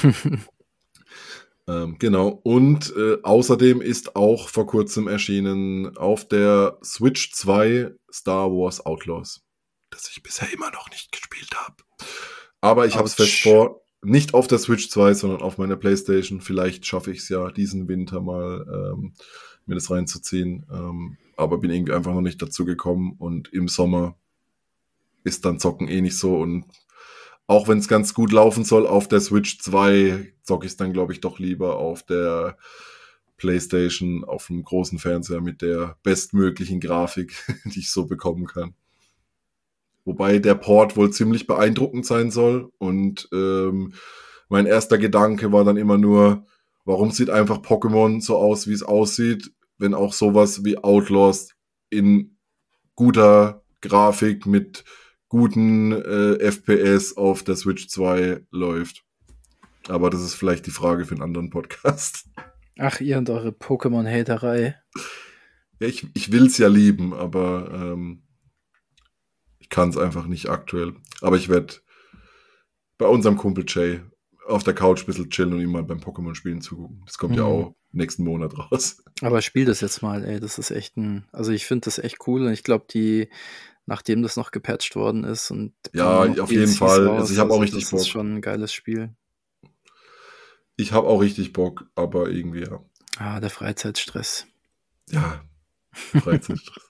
Genau. Und außerdem ist auch vor kurzem erschienen auf der Switch 2 Star Wars Outlaws, das ich bisher immer noch nicht gespielt habe. Aber ich habe es fest vor, nicht auf der Switch 2, sondern auf meiner PlayStation. Vielleicht schaffe ich es ja diesen Winter mal, mir das reinzuziehen. Aber bin irgendwie einfach noch nicht dazu gekommen. Und im Sommer ist dann Zocken eh nicht so. Und auch wenn es ganz gut laufen soll auf der Switch 2, zocke ich es dann, glaube ich, doch lieber auf der PlayStation, auf einem großen Fernseher mit der bestmöglichen Grafik, die ich so bekommen kann. Wobei der Port wohl ziemlich beeindruckend sein soll. Und mein erster Gedanke war dann immer nur, warum sieht einfach Pokémon so aus, wie es aussieht, wenn auch sowas wie Outlaws in guter Grafik mit guten FPS auf der Switch 2 läuft. Aber das ist vielleicht die Frage für einen anderen Podcast. Ach, ihr und eure Pokémon-Haterei. Ja, ich will es ja lieben, aber ich kann es einfach nicht aktuell. Aber ich werde bei unserem Kumpel Jay auf der Couch ein bisschen chillen und ihm mal beim Pokémon-Spielen zugucken. Das kommt ja auch nächsten Monat raus. Aber spiel das jetzt mal, ey. Das ist echt also ich finde das echt cool und ich glaube, nachdem das noch gepatcht worden ist und ja, auf jeden Fall. Also ich habe auch richtig Bock. Das ist schon ein geiles Spiel. Ich habe auch richtig Bock, aber irgendwie ja. Ah, der Freizeitstress. Ja, Freizeitstress.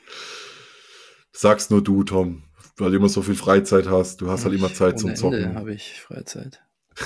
Sag's nur du, Tom, weil du immer so viel Freizeit hast. Du hast halt immer Zeit zum Zocken. Ende habe ich Freizeit.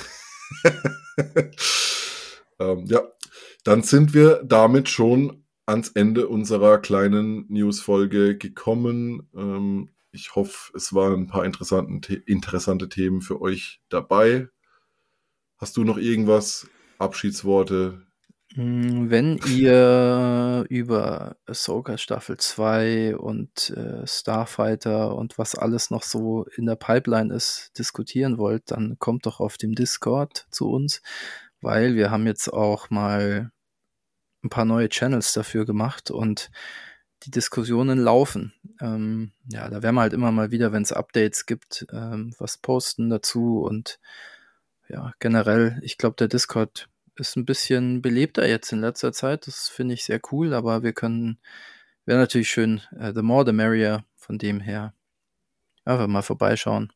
Ja, dann sind wir damit schon ans Ende unserer kleinen News-Folge gekommen. Ich hoffe, es waren ein paar interessante Themen für euch dabei. Hast du noch irgendwas? Abschiedsworte? Wenn ihr über Ahsoka Staffel 2 und Starfighter und was alles noch so in der Pipeline ist, diskutieren wollt, dann kommt doch auf dem Discord zu uns, weil wir haben jetzt auch mal ein paar neue Channels dafür gemacht und die Diskussionen laufen. Ja, da werden wir halt immer mal wieder, wenn es Updates gibt, was posten dazu und ja, generell, ich glaube, der Discord ist ein bisschen belebter jetzt in letzter Zeit. Das finde ich sehr cool, aber wäre natürlich schön, the more the merrier, von dem her einfach mal vorbeischauen.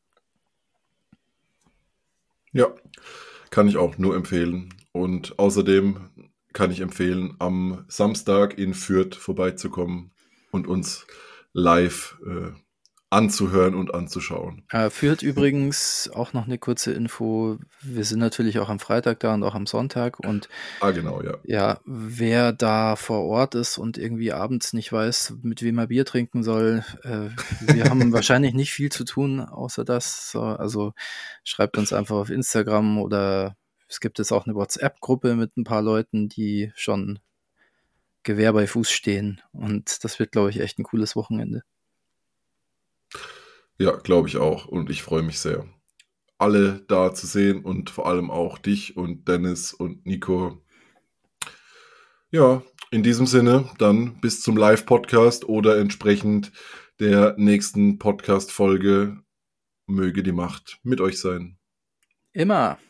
Ja, kann ich auch nur empfehlen. Und außerdem kann ich empfehlen, am Samstag in Fürth vorbeizukommen und uns live anzuhören und anzuschauen. Fürth übrigens auch noch eine kurze Info. Wir sind natürlich auch am Freitag da und auch am Sonntag. Und genau, ja. Ja, wer da vor Ort ist und irgendwie abends nicht weiß, mit wem er Bier trinken soll, wir haben wahrscheinlich nicht viel zu tun, außer das. So, also schreibt uns einfach auf Instagram oder es gibt jetzt auch eine WhatsApp-Gruppe mit ein paar Leuten, die schon Gewehr bei Fuß stehen. Und das wird, glaube ich, echt ein cooles Wochenende. Ja, glaube ich auch. Und ich freue mich sehr, alle da zu sehen und vor allem auch dich und Dennis und Nico. Ja, in diesem Sinne, dann bis zum Live-Podcast oder entsprechend der nächsten Podcast-Folge. Möge die Macht mit euch sein. Immer.